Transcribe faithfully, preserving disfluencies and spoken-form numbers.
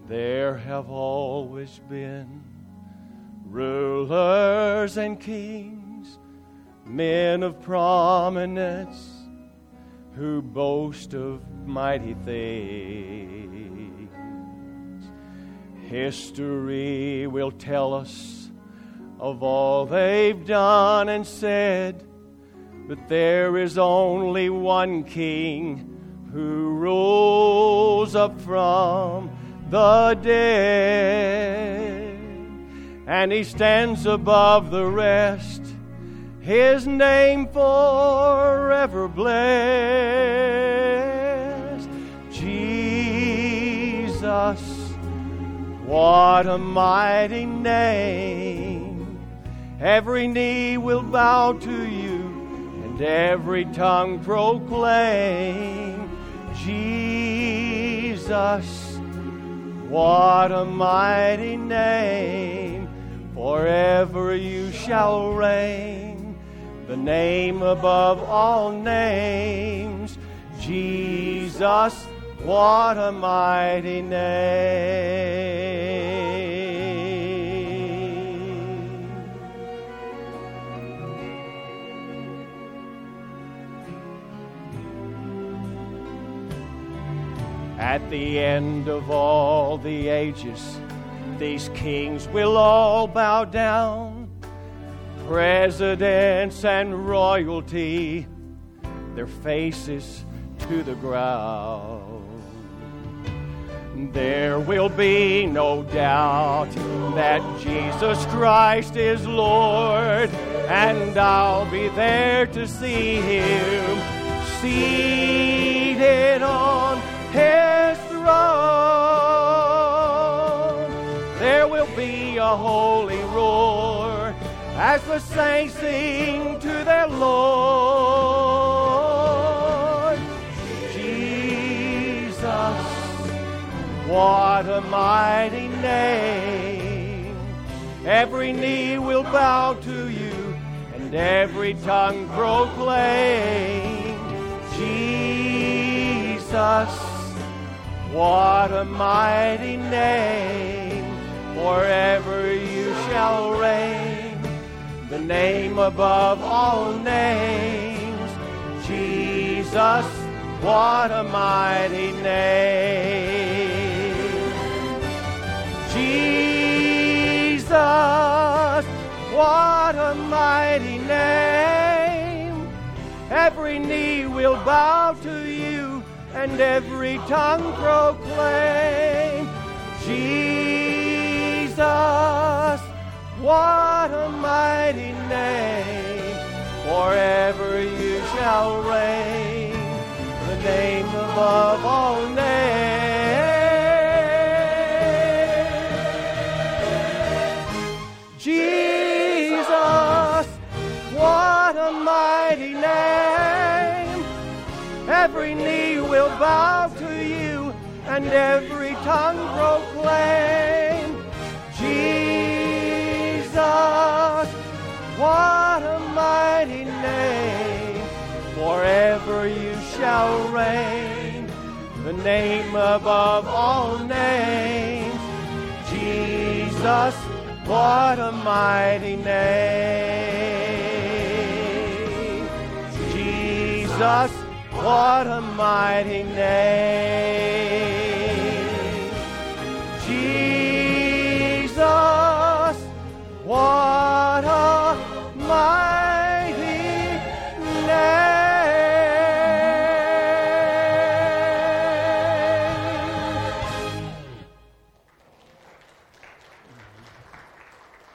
There have always been rulers and kings, men of prominence, who boast of mighty things. History will tell us of all they've done and said, but there is only one King who rose up from the dead, and He stands above the rest, His name forever blessed. Jesus, what a mighty name! Every knee will bow to you, and every tongue proclaim, Jesus, what a mighty name! Forever you shall reign, the name above all names. Jesus, what a mighty name! At the end of all the ages, these kings will all bow down. Presidents and royalty, their faces to the ground. There will be no doubt that Jesus Christ is Lord, and I'll be there to see Him seated on His throne. There will be a holy roar as the saints sing to their Lord. Jesus, what a mighty name! Every knee will bow to you, and every tongue proclaim, Jesus, what a mighty name! Forever you shall reign, the name above all names. Jesus, what a mighty name! Jesus, what a mighty name! Every knee will bow to you, and every tongue proclaim, Jesus, what a mighty name! Forever you shall reign, the name above all names. Jesus, what a mighty name! Every knee will bow to you, and every tongue proclaim, Jesus, what a mighty name! Forever you shall reign, the name above all names. Jesus, what a mighty name! Jesus, what a mighty name! Jesus,